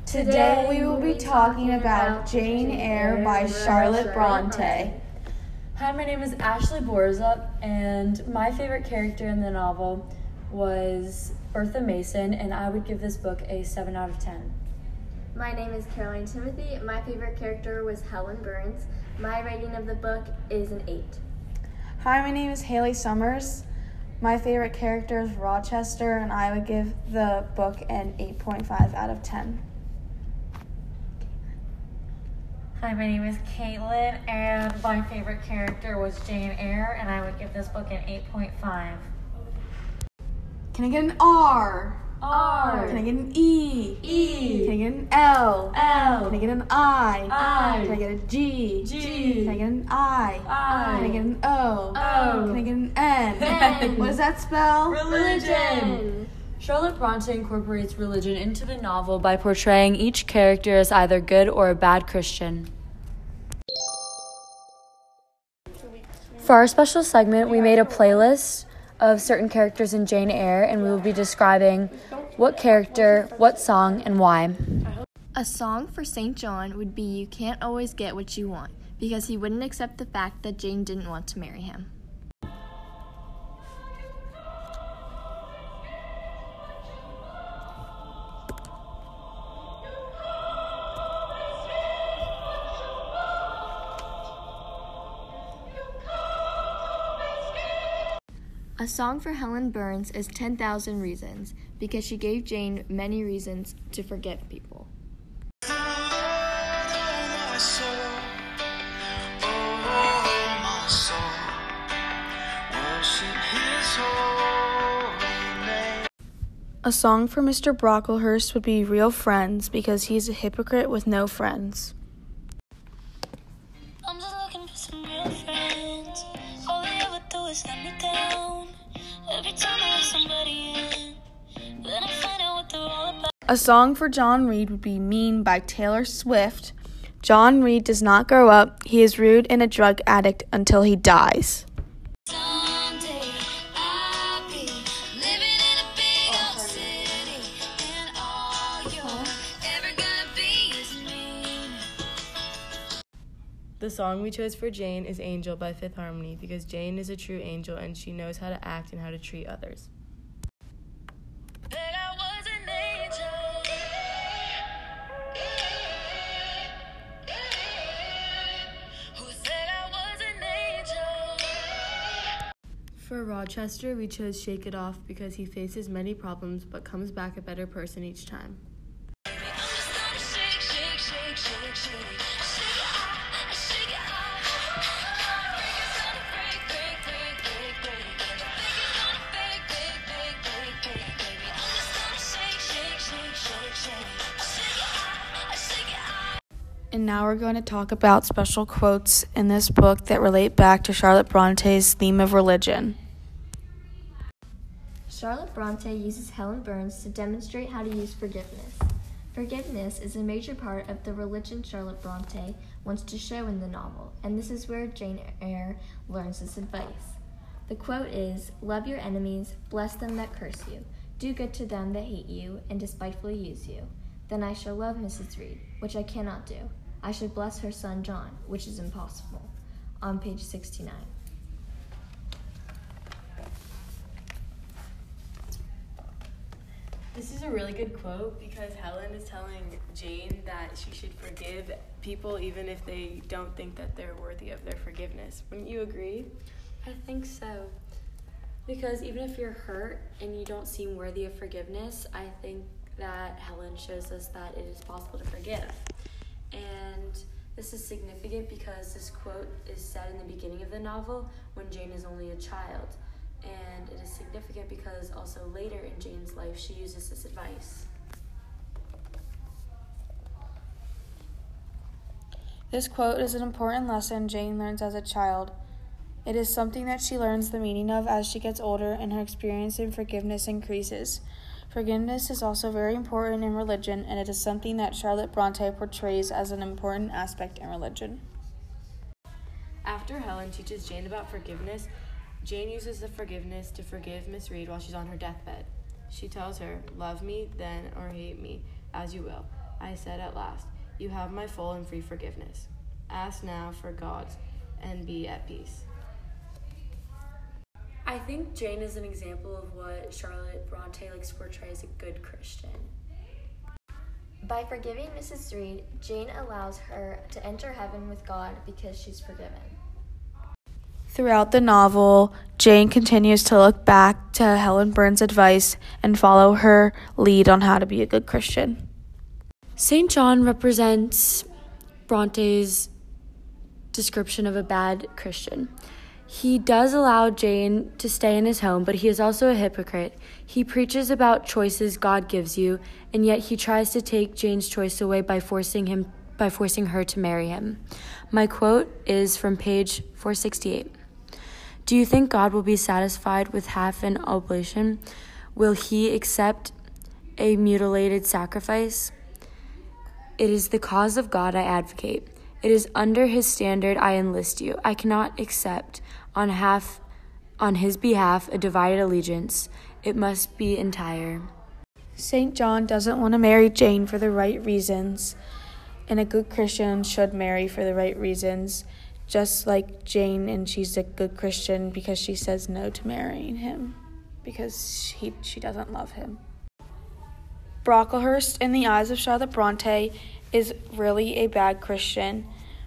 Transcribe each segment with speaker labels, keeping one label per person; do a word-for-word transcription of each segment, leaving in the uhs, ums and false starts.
Speaker 1: Today we will be talking about Jane Eyre by Charlotte Bronte.
Speaker 2: Hi, my name is Ashley Borza, and my favorite character in the novel was Bertha Mason, and I would give this book a seven out of ten.
Speaker 3: My name is Caroline Timothy. My favorite character was Helen Burns. My rating of the book is an eight.
Speaker 1: Hi, my name is Haley Summers. My favorite character is Rochester, and I would give the book an eight point five out of ten.
Speaker 4: Hi, my name is Caitlin, and my favorite character was Jane Eyre, and I would give this book an eight point five.
Speaker 1: Can I get an R?
Speaker 2: R.
Speaker 1: Can I get an E?
Speaker 2: E.
Speaker 1: Can I get an L?
Speaker 2: L.
Speaker 1: Can I get an I?
Speaker 2: I.
Speaker 1: Can I get a G?
Speaker 2: G.
Speaker 1: Can I get an I?
Speaker 2: I.
Speaker 1: Can I get an O?
Speaker 2: O.
Speaker 1: Can I get an N?
Speaker 3: N.
Speaker 1: What does that spell?
Speaker 2: Religion. Charlotte Bronte incorporates religion into the novel by portraying each character as either good or a bad Christian. For our special segment, we made a playlist of certain characters in Jane Eyre, and we will be describing what character, what song, and why.
Speaker 3: A song for Saint John would be "You Can't Always Get What You Want," because he wouldn't accept the fact that Jane didn't want to marry him. A song for Helen Burns is ten thousand Reasons, because she gave Jane many reasons to forgive people.
Speaker 1: A song for Mister Brocklehurst would be Real Friends, because he's a hypocrite with no friends.
Speaker 5: I'm just looking for some real friends. All they ever do is let me down. Every time I let somebody in, then I find out what they're all about.
Speaker 1: A song for John Reed would be Mean by Taylor Swift. John Reed does not grow up. He is rude and a drug addict until he dies.
Speaker 5: Someday I'll be living in a big old city, and all you're ever gonna be is me.
Speaker 6: The song we chose for Jane is Angel by Fifth Harmony, because Jane is a true angel and she knows how to act and how to treat others.
Speaker 5: That I was an angel. Who said I was an angel?
Speaker 6: For Rochester, we chose Shake It Off because he faces many problems but comes back a better person each time.
Speaker 5: I'm just gonna shake, shake, shake, shake, shake. Shake it off, shake it off. Fingers gonna break, break, break, break, break. Fingers gonna break, break, break, break, break, baby. I'm just gonna shake, shake, shake, shake, shake. Shake it off, shake it off.
Speaker 1: And now we're going to talk about special quotes in this book that relate back to Charlotte Bronte's theme of religion.
Speaker 3: Charlotte Bronte uses Helen Burns to demonstrate how to use forgiveness. Forgiveness is a major part of the religion Charlotte Bronte wants to show in the novel, and this is where Jane Eyre learns this advice. The quote is, "Love your enemies, bless them that curse you, do good to them that hate you and despitefully use you. Then I shall love Missus Reed, which I cannot do. I should bless her son John, which is impossible." On page sixty-nine.
Speaker 6: This is a really good quote because Helen is telling Jane that she should forgive people even if they don't think that they're worthy of their forgiveness. Wouldn't you agree?
Speaker 2: I think so. Because even if you're hurt and you don't seem worthy of forgiveness, I think that Helen shows us that it is possible to forgive. And this is significant because this quote is said in the beginning of the novel when Jane is only a child. And it is significant because also later in Jane's life she uses this advice.
Speaker 1: This quote is an important lesson Jane learns as a child. It is something that she learns the meaning of as she gets older and her experience in forgiveness increases. Forgiveness is also very important in religion, and it is something that Charlotte Bronte portrays as an important aspect in religion.
Speaker 6: After Helen teaches Jane about forgiveness, Jane uses the forgiveness to forgive Miss Reed while she's on her deathbed. She tells her, "Love me then or hate me, as you will.
Speaker 7: I said at last, you have my full and free forgiveness. Ask now for God's and be at peace.
Speaker 2: I think Jane is an example of what Charlotte Bronte likes to portray as a good Christian.
Speaker 3: By forgiving Missus Reed, Jane allows her to enter heaven with God because she's forgiven.
Speaker 1: Throughout the novel, Jane continues to look back to Helen Burns' advice and follow her lead on how to be a good Christian.
Speaker 2: Saint John represents Bronte's description of a bad Christian. He does allow Jane to stay in his home, but he is also a hypocrite. He preaches about choices God gives you, and yet he tries to take Jane's choice away by forcing him by forcing her to marry him. My quote is from page four sixty-eight. Do you think God will be satisfied with half an oblation? Will he accept a mutilated sacrifice? It is the cause of God I advocate. It is under his standard I enlist you. I cannot accept on half on his behalf a divided allegiance. It must be entire.
Speaker 1: Saint John doesn't want to marry Jane for the right reasons, and a good Christian should marry for the right reasons, just like Jane, and she's a good Christian because she says no to marrying him because he, she doesn't love him. Brocklehurst, in the eyes of Charlotte Bronte, is really a bad Christian.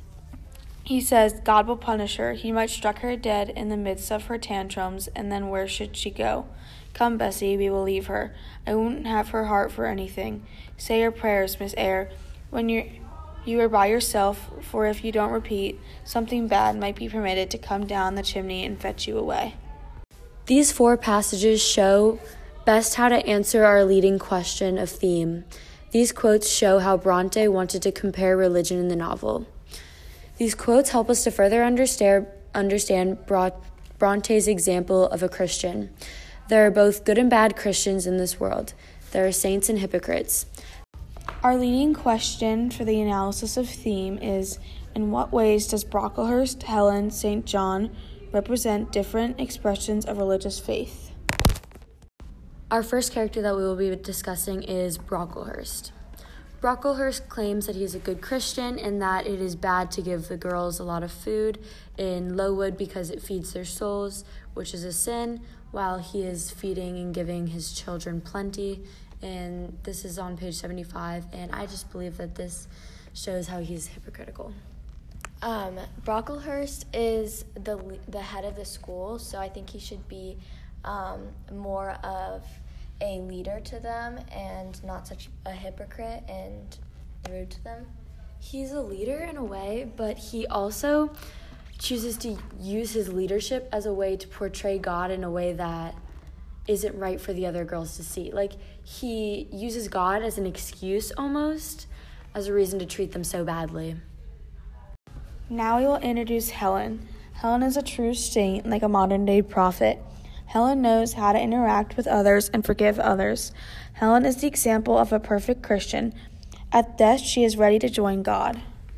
Speaker 1: He says God will punish her. He might strike her dead in the midst of her tantrums, and then where should she go? Come, Bessie, we will leave her. I won't have her heart for anything. Say your prayers, Miss Eyre, when you're, you are by yourself, for if you don't repeat, something bad might be permitted to come down the chimney and fetch you away.
Speaker 2: These four passages show best how to answer our leading question of theme. These quotes show how Bronte wanted to compare religion in the novel. These quotes help us to further understand, understand Bronte's example of a Christian. There are both good and bad Christians in this world. There are saints and hypocrites.
Speaker 1: Our leading question for the analysis of theme is, in what ways does Brocklehurst, Helen, Saint John represent different expressions of religious faith?
Speaker 2: Our first character that we will be discussing is Brocklehurst. Brocklehurst claims that he is a good Christian and that it is bad to give the girls a lot of food in Lowood because it feeds their souls, which is a sin, while he is feeding and giving his children plenty. And this is on page seventy-five, and I just believe that this shows how he's hypocritical.
Speaker 3: Um, Brocklehurst is the the head of the school, so I think he should be um, more of a leader to them and not such a hypocrite and rude to them.
Speaker 2: He's a leader in a way, but he also chooses to use his leadership as a way to portray God in a way that isn't right for the other girls to see. Like, he uses God as an excuse almost, as a reason to treat them so badly.
Speaker 1: Now we will introduce Helen. Helen is a true saint, like a modern-day prophet. Helen knows how to interact with others and forgive others. Helen is the example of a perfect Christian. At death, she is ready to join God.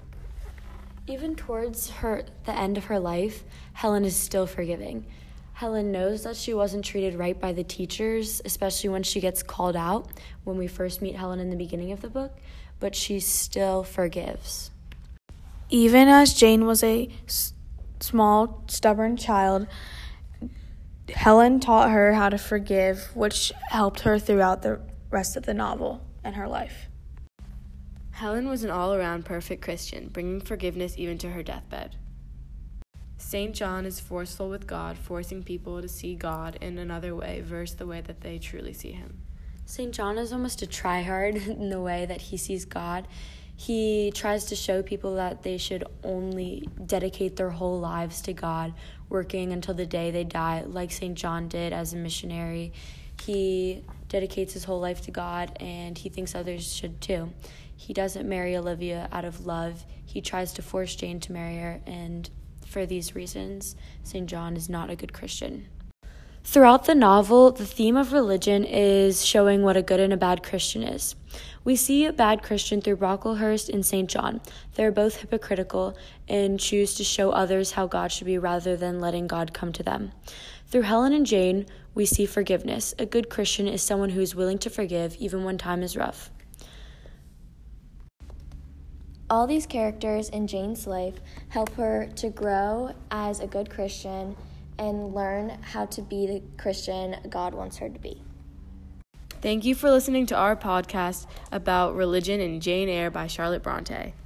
Speaker 2: Even towards her the end of her life, Helen is still forgiving. Helen knows that she wasn't treated right by the teachers, especially when she gets called out when we first meet Helen in the beginning of the book, but she still forgives.
Speaker 1: Even as Jane was a s- small, stubborn child, Helen taught her how to forgive, which helped her throughout the rest of the novel and her life.
Speaker 7: Helen was an all-around perfect Christian, bringing forgiveness even to her deathbed. Saint John is forceful with God, forcing people to see God in another way versus the way that they truly see him.
Speaker 2: Saint John is almost a tryhard in the way that he sees God. He tries to show people that they should only dedicate their whole lives to God, working until the day they die, like Saint John did as a missionary. He dedicates his whole life to God, and he thinks others should too. He doesn't marry Olivia out of love. He tries to force Jane to marry her, and for these reasons, Saint John is not a good Christian. Throughout the novel, the theme of religion is showing what a good and a bad Christian is. We see a bad Christian through Brocklehurst and Saint John. They are both hypocritical and choose to show others how God should be rather than letting God come to them. Through Helen and Jane, we see forgiveness. A good Christian is someone who is willing to forgive even when time is rough.
Speaker 3: All these characters in Jane's life help her to grow as a good Christian and learn how to be the Christian God wants her to be.
Speaker 7: Thank you for listening to our podcast about religion and Jane Eyre by Charlotte Bronte.